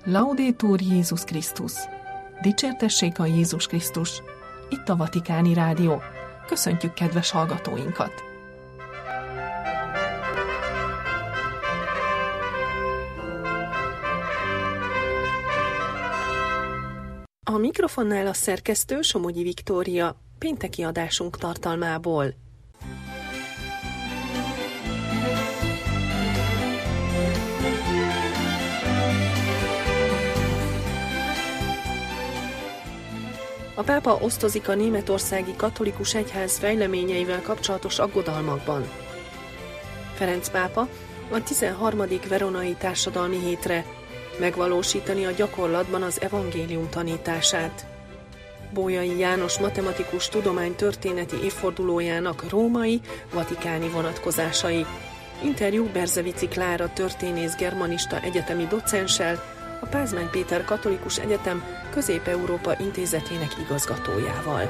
Laudetur Jézus Krisztus! Dicsértessék a Jézus Krisztus! Itt a Vatikáni Rádió. Köszöntjük kedves hallgatóinkat! A mikrofonnál a szerkesztő Somogyi Viktória, pénteki adásunk tartalmából. A pápa osztozik a németországi katolikus egyház fejleményeivel kapcsolatos aggodalmakban. Ferenc pápa a 13. veronai társadalmi hétre megvalósítani a gyakorlatban az evangélium tanítását. Bolyai János matematikus tudománytörténeti évfordulójának római, vatikáni vonatkozásai. Interjú Berzevici Klára történész germanista egyetemi docenssel, a Pázmány Péter Katolikus Egyetem Közép-Európa Intézetének igazgatójával.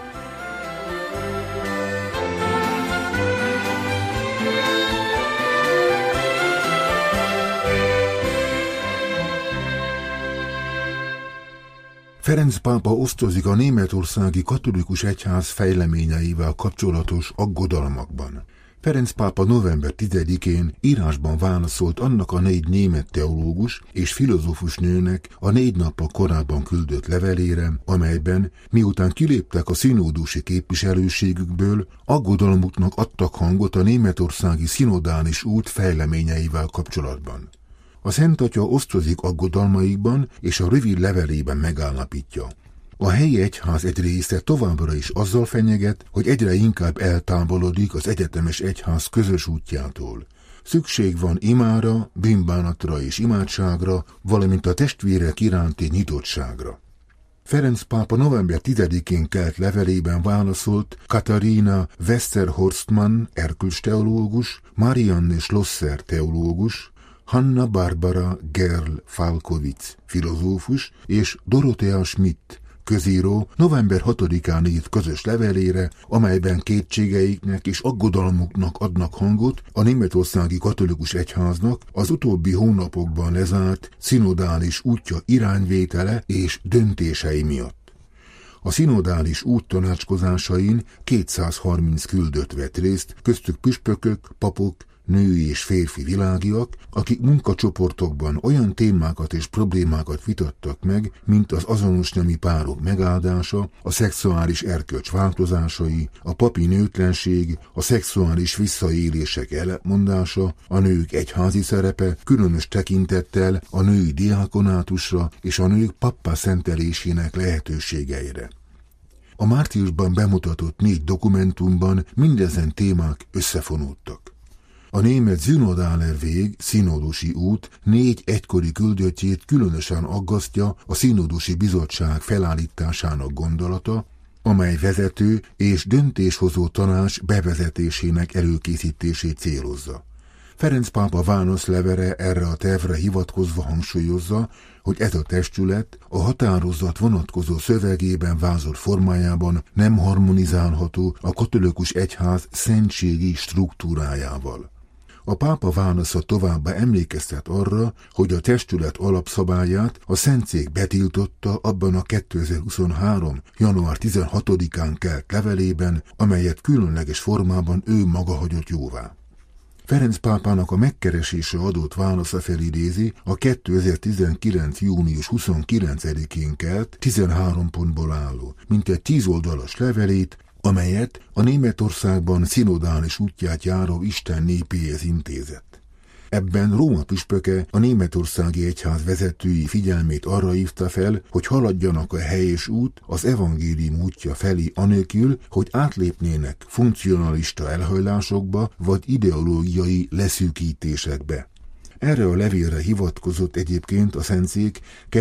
Ferenc pápa osztozik a németországi katolikus egyház fejleményeivel kapcsolatos aggodalmakban. Ferenc pápa november 10-én írásban válaszolt annak a 4 német teológus és filozófus nőnek a 4 nappal korábban küldött levelére, amelyben, miután kiléptek a szinódusi képviselőségükből, aggodalmuknak adtak hangot a németországi szinodális út fejleményeivel kapcsolatban. A Szent Atya osztozik aggodalmaikban, és a rövid levelében megállapítja: a helyi egyház egy része továbbra is azzal fenyeget, hogy egyre inkább eltávolodik az egyetemes egyház közös útjától. Szükség van imára, bűnbánatra és imádságra, valamint a testvérek iránti nyitottságra. Ferenc pápa november 10-én kelt levelében válaszolt Katharina Westerhorstmann erkölcsteológus, Marianne Schlosser teológus, Hanna Barbara Gerl-Falkowitz filozófus és Dorothea Schmidt közíró november 6-án írt közös levelére, amelyben kétségeiknek és aggodalmuknak adnak hangot a németországi katolikus egyháznak az utóbbi hónapokban lezárt szinodális útja irányvétele és döntései miatt. A szinodális út tanácskozásain 230 küldött vett részt, köztük püspökök, papok, női és férfi világiak, akik munkacsoportokban olyan témákat és problémákat vitattak meg, mint az azonos nemi párok megáldása, a szexuális erkölcs változásai, a papi nőtlenség, a szexuális visszaélések ellentmondása, a nők egyházi szerepe, különös tekintettel a női diákonátusra és a nők pappá szentelésének lehetőségeire. A márciusban bemutatott 4 dokumentumban mindezen témák összefonódtak. A német Synodaler Weg, szinodusi út 4 egykori küldöttjét különösen aggasztja a szinodusi bizottság felállításának gondolata, amely vezető és döntéshozó tanács bevezetésének előkészítését célozza. Ferenc pápa válaszlevele erre a tervre hivatkozva hangsúlyozza, hogy ez a testület a határozat vonatkozó szövegében vázolt formájában nem harmonizálható a katolikus egyház szentségi struktúrájával. A pápa válasza továbbá emlékeztet arra, hogy a testület alapszabályát a Szentszék betiltotta abban a 2023. január 16-án kelt levelében, amelyet különleges formában ő maga hagyott jóvá. Ferenc pápának a megkeresésre adott válasza felidézi a 2019. június 29-én kelt 13 pontból álló, mintegy 10 oldalas levelét, amelyet a Németországban szinodális útját járó Isten népéhez intézett. Ebben Róma püspöke a németországi egyház vezetői figyelmét arra hívta fel, hogy haladjanak a helyes út az evangélium útja felé anélkül, hogy átlépnének funkcionalista elhajlásokba vagy ideológiai leszűkítésekbe. Erre a levélre hivatkozott egyébként a Szentszék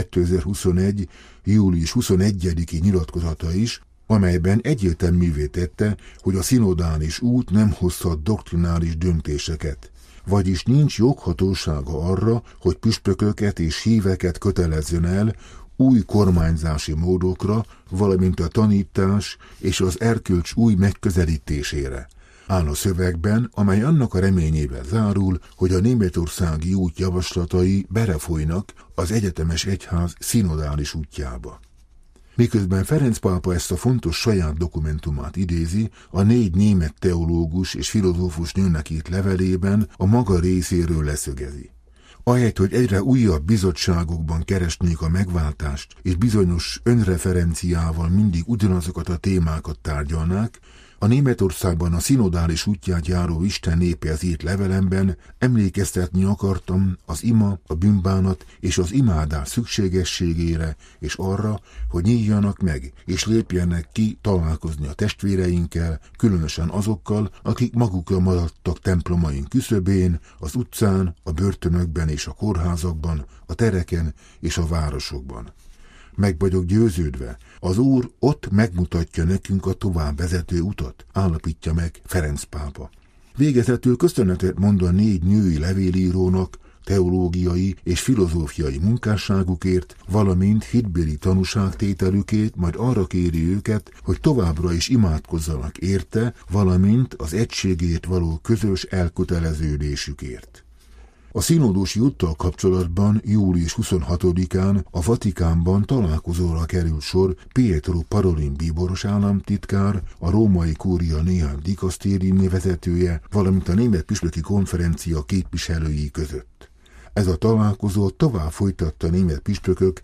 2021. július 21-i nyilatkozata is, amelyben egyértelművé tette, hogy a szinodális út nem hozhat doktrinális döntéseket, vagyis nincs joghatósága arra, hogy püspököket és híveket kötelezzön el új kormányzási módokra, valamint a tanítás és az erkölcs új megközelítésére. áll a szövegben, amely annak a reményével zárul, hogy a németországi út javaslatai belefolynak az egyetemes egyház szinodális útjába. Miközben Ferenc pápa ezt a fontos saját dokumentumát idézi, a 4 német teológus és filozófus nőnek írt levelében a maga részéről leszögezi. Ahelyett, hogy egyre újabb bizottságokban keresnék a megváltást, és bizonyos önreferenciával mindig ugyanazokat a témákat tárgyalnák, a Németországban a szinodális útját járó Isten népehez írt levelemben emlékeztetni akartam az ima, a bűnbánat és az imádás szükségességére, és arra, hogy nyíljanak meg, és lépjenek ki találkozni a testvéreinkkel, különösen azokkal, akik magukra maradtak templomaink küszöbén, az utcán, a börtönökben és a kórházakban, a tereken és a városokban. Meg vagyok győződve, az Úr ott megmutatja nekünk a tovább vezető utat, állapítja meg Ferenc pápa. Végezetül köszönetet mond a 4 női levélírónak teológiai és filozófiai munkásságukért, valamint hitbéli tanúságtételükért, majd arra kéri őket, hogy továbbra is imádkozzanak érte, valamint az egységért való közös elköteleződésükért. A színódusi úttal kapcsolatban július 26-án a Vatikánban találkozóra került sor Pietro Parolin bíboros államtitkár, a római kúria néhány dikasztériumi vezetője, valamint a német püspöki konferencia képviselői között. Ez a találkozó tovább folytatta a német püspökök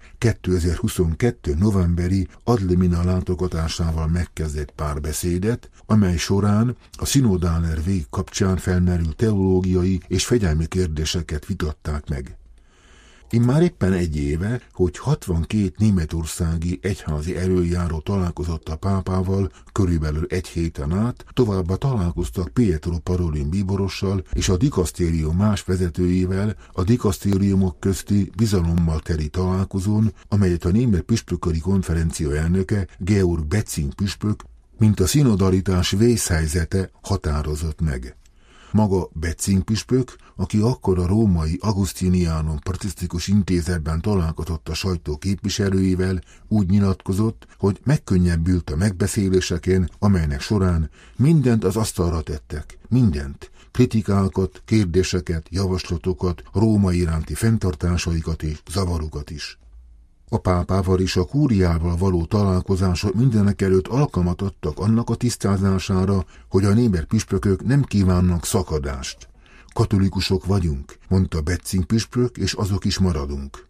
2022. novemberi ad limina látogatásával megkezdett párbeszédet, amely során a szinodáler vég kapcsán felmerült teológiai és fegyelmi kérdéseket vitatták meg. Immár éppen 1 éve, hogy 62 németországi egyházi elöljáró találkozott a pápával körülbelül 1 héten át, továbbá találkoztak Pietro Parolin bíborossal és a dikasztérium más vezetőivel a dikasztériumok közti bizalommal teli találkozón, amelyet a német püspököri konferencia elnöke Georg Betzing püspök, mint a szinodalitás vészhelyzete határozott meg. Maga Betzing püspök, aki akkor a római Augustinianum Patrisztikus Intézetben találkozott a sajtó képviselőivel, úgy nyilatkozott, hogy megkönnyebbült a megbeszéléseken, amelynek során mindent az asztalra tettek, mindent, kritikákat, kérdéseket, javaslatokat, Róma iránti fenntartásaikat és zavarukat is. A pápával és a kúriával való találkozások mindenekelőtt alkalmat adtak annak a tisztázására, hogy a német püspökök nem kívánnak szakadást. Katolikusok vagyunk, mondta Betzing püspök, és azok is maradunk.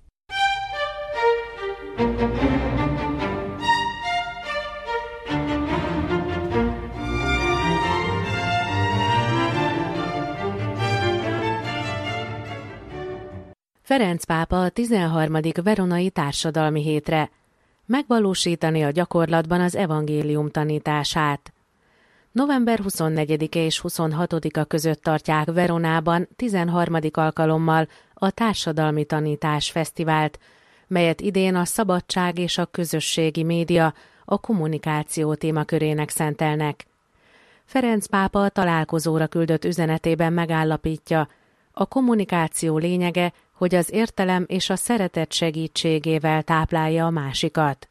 Ferenc pápa a 13. veronai társadalmi hétre megvalósítani a gyakorlatban az evangélium tanítását. November 24-e és 26-a között tartják Veronában 13. alkalommal a Társadalmi Tanítás Fesztivált, melyet idén a szabadság és a közösségi média a kommunikáció témakörének szentelnek. Ferenc pápa a találkozóra küldött üzenetében megállapítja, a kommunikáció lényege, hogy az értelem és a szeretet segítségével táplálja a másikat.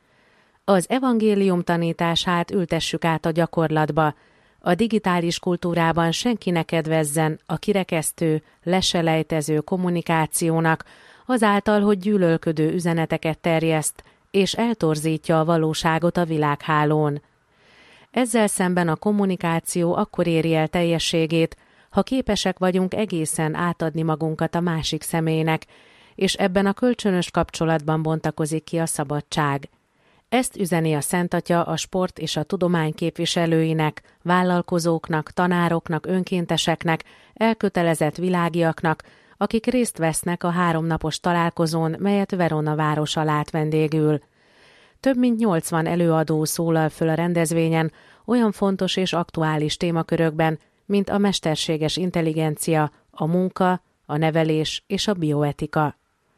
Az evangélium tanítását ültessük át a gyakorlatba, a digitális kultúrában senki ne kedvezzen a kirekesztő, leselejtező kommunikációnak, azáltal, hogy gyűlölködő üzeneteket terjeszt, és eltorzítja a valóságot a világhálón. Ezzel szemben a kommunikáció akkor éri el teljességét, ha képesek vagyunk egészen átadni magunkat a másik személynek, és ebben a kölcsönös kapcsolatban bontakozik ki a szabadság. Ezt üzeni a Szent Atya a sport és a tudomány képviselőinek, vállalkozóknak, tanároknak, önkénteseknek, elkötelezett világiaknak, akik részt vesznek a 3 napos találkozón, melyet Verona városa lát vendégül. Több mint 80 előadó szólal föl a rendezvényen olyan fontos és aktuális témakörökben, mint a mesterséges intelligencia, a munka, a nevelés és a bioetika.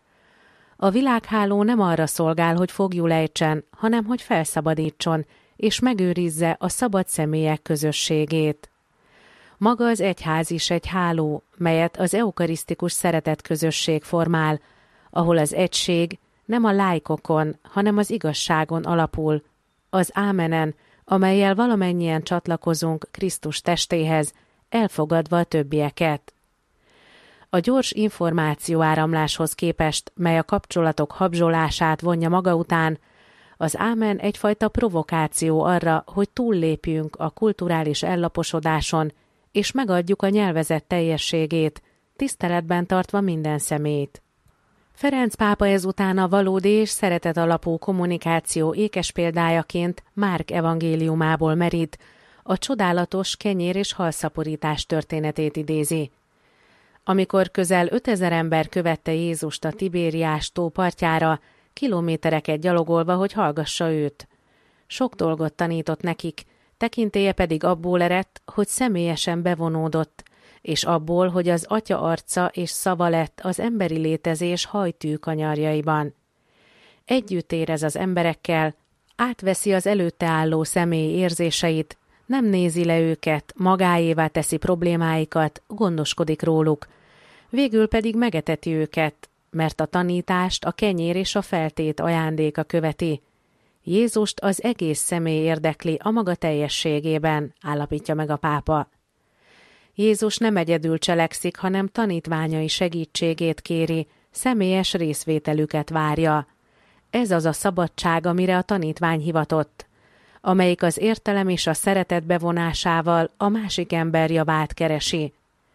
A világháló nem arra szolgál, hogy foglyul ejtsen, hanem hogy felszabadítson, és megőrizze a szabad személyek közösségét. Maga az egyház is egy háló, melyet az eukarisztikus szeretetközösség formál, ahol az egység nem a lájkokon, hanem az igazságon alapul, az ámenen, amellyel valamennyien csatlakozunk Krisztus testéhez, elfogadva a többieket. A gyors információáramláshoz képest, mely a kapcsolatok habzsolását vonja maga után, az ámen egyfajta provokáció arra, hogy túllépjünk a kulturális ellaposodáson, és megadjuk a nyelvezet teljességét, tiszteletben tartva minden személyt. Ferenc pápa ezután a valódi és szeretet alapú kommunikáció ékes példájaként Márk evangéliumából merít, a csodálatos kenyér- és halszaporítás történetét idézi. Amikor közel 5000 ember követte Jézust a Tibériás tó partjára, kilométereket gyalogolva, hogy hallgassa őt. Sok dolgot tanított nekik, tekintélye pedig abból eredt, hogy személyesen bevonódott, és abból, hogy az Atya arca és szava lett az emberi létezés hajtű kanyarjaiban. Együtt érez az emberekkel, átveszi az előtte álló személy érzéseit, nem nézi le őket, magáévá teszi problémáikat, gondoskodik róluk. Végül pedig megeteti őket, mert a tanítást a kenyér és a feltét ajándéka követi. Jézust az egész személy érdekli a maga teljességében, állapítja meg a pápa. Jézus nem egyedül cselekszik, hanem tanítványai segítségét kéri, személyes részvételüket várja. Ez az a szabadság, amire a tanítvány hivatott, amelyik az értelem és a szeretet bevonásával a másik ember javát keresi.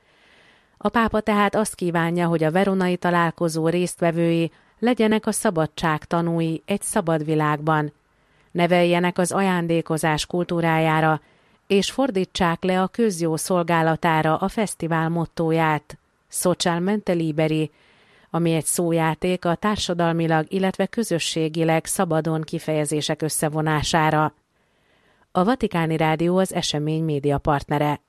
A pápa tehát azt kívánja, hogy a veronai találkozó résztvevői legyenek a szabadság tanúi egy szabad világban, neveljenek az ajándékozás kultúrájára, és fordítsák le a közjó szolgálatára a fesztivál mottóját, Socialmente Liberi, ami egy szójáték a társadalmilag, illetve közösségileg szabadon kifejezések összevonására. A Vatikáni Rádió az esemény média partnere.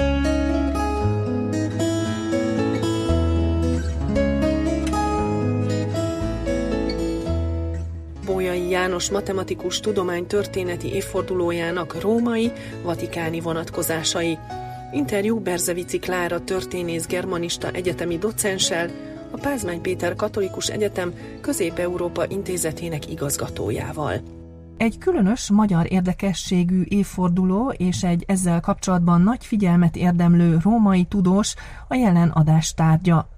Bolyai János matematikus tudománytörténeti évfordulójának római, vatikáni vonatkozásai. Interjú Berzevici Klára történész-germanista egyetemi docenssel, a Pázmány Péter Katolikus Egyetem Közép-Európa Intézetének igazgatójával. Egy különös magyar érdekességű évforduló és egy ezzel kapcsolatban nagy figyelmet érdemlő római tudós a jelen adás tárgya.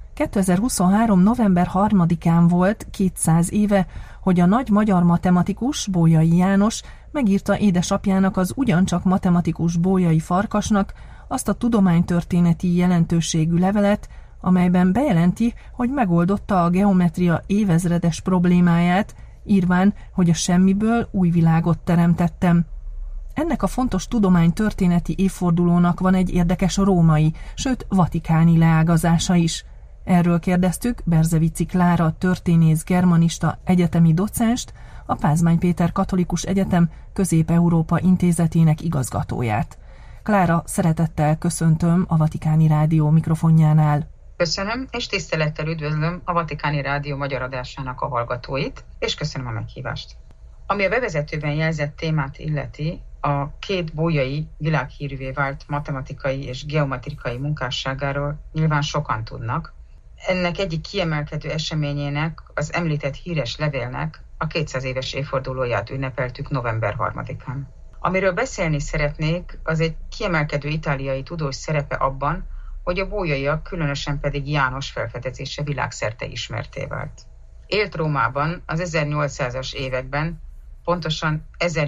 2023. november 3-án volt 200 éve, hogy a nagy magyar matematikus, Bolyai János megírta édesapjának, az ugyancsak matematikus Bolyai Farkasnak azt a tudománytörténeti jelentőségű levelet, amelyben bejelenti, hogy megoldotta a geometria évezredes problémáját, írván, hogy a semmiből új világot teremtettem. Ennek a fontos tudománytörténeti évfordulónak van egy érdekes római, sőt vatikáni leágazása is. Erről kérdeztük Berzevici Klára történész-germanista egyetemi docenst, a Pázmány Péter Katolikus Egyetem Közép-Európa Intézetének igazgatóját. Klára, szeretettel köszöntöm a Vatikáni Rádió mikrofonjánál. Köszönöm, és tisztelettel üdvözlöm a Vatikáni Rádió magyar adásának a hallgatóit, és köszönöm a meghívást. Ami a bevezetőben jelzett témát illeti, a két bolyai világhírűvé vált matematikai és geometrikai munkásságáról nyilván sokan tudnak. Ennek egyik kiemelkedő eseményének, az említett híres levélnek a 200 éves évfordulóját ünnepeltük november 3-án. Amiről beszélni szeretnék, az egy kiemelkedő itáliai tudós szerepe abban, hogy a bolyaiak, különösen pedig János felfedezése világszerte ismertté vált. Élt Rómában az 1800-as években, pontosan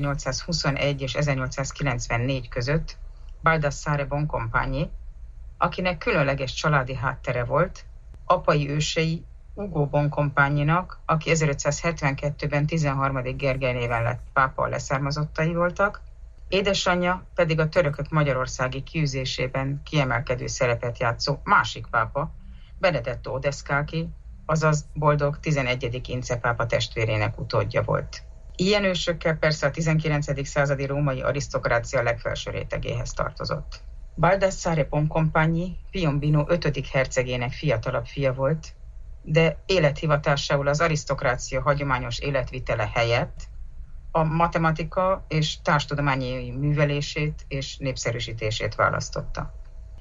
1821 és 1894 között Baldassare Boncompagni, akinek különleges családi háttere volt, apai ősei Ugo Boncompagninak, aki 1572-ben 13. Gergely néven lett pápa leszármazottai voltak, édesanyja pedig a törökök magyarországi kiűzésében kiemelkedő szerepet játszó másik pápa, Benedetto Odescalchi, azaz boldog 11. Ince pápa testvérének utódja volt. Ilyen ősökkel persze a 19. századi római arisztokrácia legfelső rétegéhez tartozott. Baldassare Boncompagni Piombino 5. hercegének fiatalabb fia volt, de élethivatásául az arisztokrácia hagyományos életvitele helyett a matematika és társtudományi művelését és népszerűsítését választotta.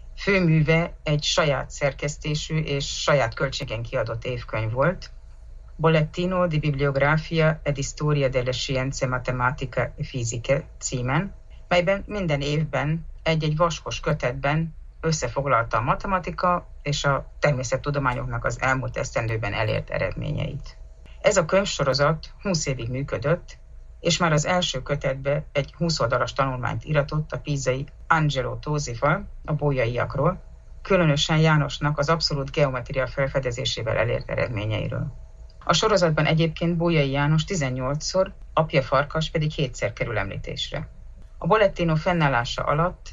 Főműve egy saját szerkesztésű és saját költségen kiadott évkönyv volt, Bollettino di Bibliografia ed Storia delle Scienze Matematica e Fisiche címen, melyben minden évben egy-egy vaskos kötetben összefoglalta a matematika és a természettudományoknak az elmúlt esztendőben elért eredményeit. Ez a könyvsorozat 20 évig működött, és már az első kötetbe egy 20 oldalas tanulmányt iratott a pízai Angelo Tosival, a bolyaiakról, különösen Jánosnak az abszolút geometria felfedezésével elért eredményeiről. A sorozatban egyébként Bolyai János 18-szor, apja Farkas pedig 7-szer kerül említésre. A Bollettino fennállása alatt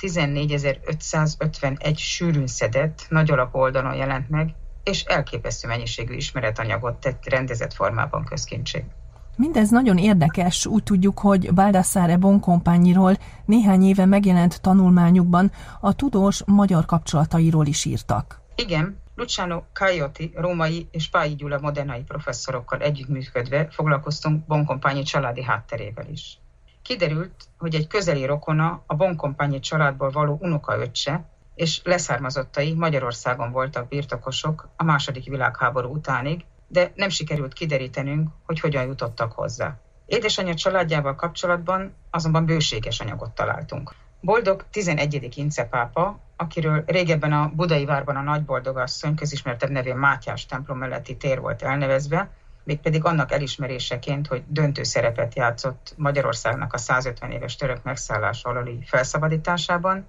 14.551 sűrűn szedett, nagy alakú oldalon jelent meg, és elképesztő mennyiségű ismeretanyagot tett rendezett formában közkincsé. Mindez nagyon érdekes, úgy tudjuk, hogy Baldassare Boncompagniról néhány éve megjelent tanulmányukban a tudós magyar kapcsolatairól is írtak. Igen, Luciano Caiotti, római és Pályi Gyula modernai professzorokkal együttműködve foglalkoztunk Boncompagni családi hátterével is. Kiderült, hogy egy közeli rokona, a Boncompagni családból való unokaöccse és leszármazottai Magyarországon voltak birtokosok a II. Világháború utánig, de nem sikerült kiderítenünk, hogy hogyan jutottak hozzá. Édesanyja családjával kapcsolatban azonban bőséges anyagot találtunk. Boldog 11. Ince pápa, akiről régebben a Budai várban a Nagyboldogasszony közismertebb nevén Mátyás templom melletti tér volt elnevezve, mégpedig annak elismeréseként, hogy döntő szerepet játszott Magyarországnak a 150 éves török megszállás alali felszabadításában,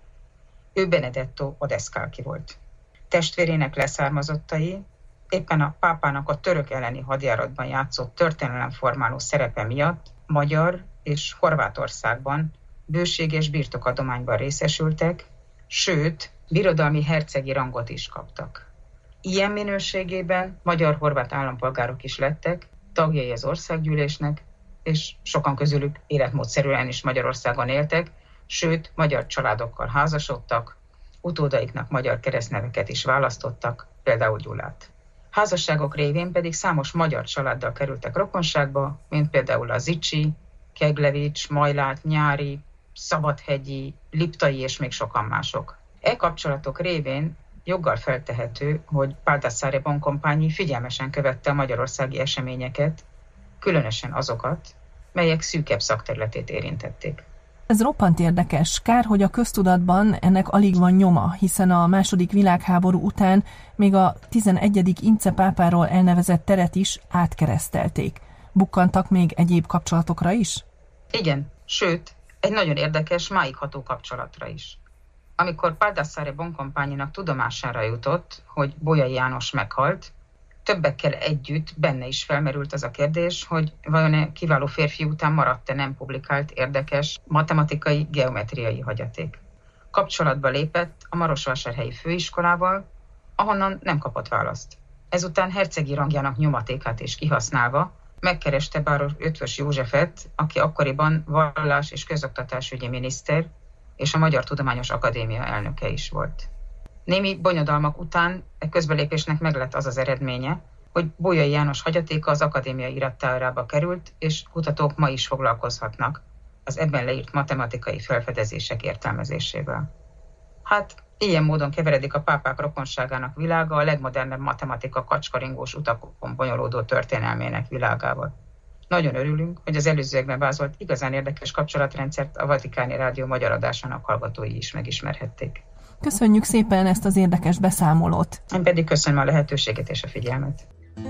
ő Benedetto Odescalchi volt. Testvérének leszármazottai éppen a pápának a török elleni hadjáratban játszott történelemformáló szerepe miatt Magyar és Horvátországban bőséges birtokadományban részesültek, sőt, birodalmi hercegi rangot is kaptak. Ilyen minőségében magyar-horvát állampolgárok is lettek, tagjai az országgyűlésnek, és sokan közülük életmódszerűen is Magyarországon éltek, sőt, magyar családokkal házasodtak, utódaiknak magyar keresztneveket is választottak, például Gyulát. Házasságok révén pedig számos magyar családdal kerültek rokonságba, mint például a Zicsi, Keglevics, Majlát, Nyári, Szabadhegyi, Liptai és még sokan mások. E kapcsolatok révén joggal feltehető, hogy Baldassare Boncompagni figyelmesen követte a magyarországi eseményeket, különösen azokat, melyek szűkebb szakterületét érintették. Ez roppant érdekes. Kár, hogy a köztudatban ennek alig van nyoma, hiszen a II. Világháború után még a 11. Ince pápáról elnevezett teret is átkeresztelték. Bukkantak még egyéb kapcsolatokra is? Igen, sőt, egy nagyon érdekes, máig ható kapcsolatra is. Amikor Baldassare Boncompagninak tudomására jutott, hogy Bolyai János meghalt, többekkel együtt benne is felmerült az a kérdés, hogy vajon kiváló férfi után maradt-e nem publikált érdekes matematikai, geometriai hagyaték. Kapcsolatba lépett a Marosvásárhelyi főiskolával, ahonnan nem kapott választ. Ezután hercegi rangjának nyomatékát is kihasználva megkereste báros Eötvös Józsefet, aki akkoriban vallás- és közoktatásügyi miniszter és a Magyar Tudományos Akadémia elnöke is volt. Némi bonyodalmak után e közbelépésnek meglett az az eredménye, hogy Bolyai János hagyatéka az akadémia irattárába került, és kutatók ma is foglalkozhatnak az ebben leírt matematikai felfedezések értelmezésével. Hát, ilyen módon keveredik a pápák rokonságának világa a legmodernebb matematika kacskaringós utakon bonyolódó történelmének világával. Nagyon örülünk, hogy az előzőekben vázolt igazán érdekes kapcsolatrendszert a Vatikáni Rádió magyar adásának hallgatói is megismerhették. Köszönjük szépen ezt az érdekes beszámolót. Én pedig köszönöm a lehetőséget és a figyelmet.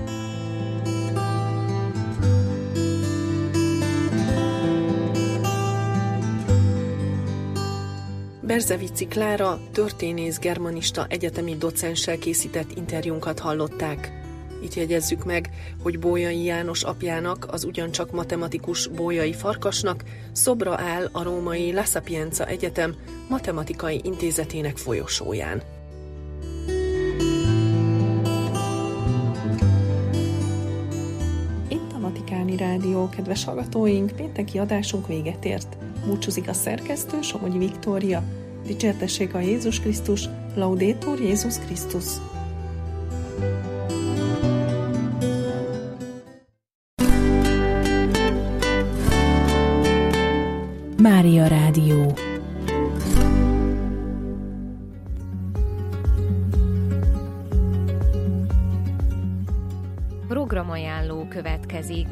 Berzevici Klára, történész germanista egyetemi docenssel készített interjúnkat hallották. Itt jegyezzük meg, hogy Bolyai János apjának, az ugyancsak matematikus Bolyai Farkasnak szobra áll a római La Sapienza Egyetem matematikai intézetének folyosóján. Itt a Vatikáni Rádió, kedves hallgatóink, pénteki adásunk véget ért. Búcsúzik a szerkesztő, Somogyi Viktória. Dicsértessék a Jézus Krisztus, Laudetur Jézus Krisztus. Mária Rádió. programajánló következik.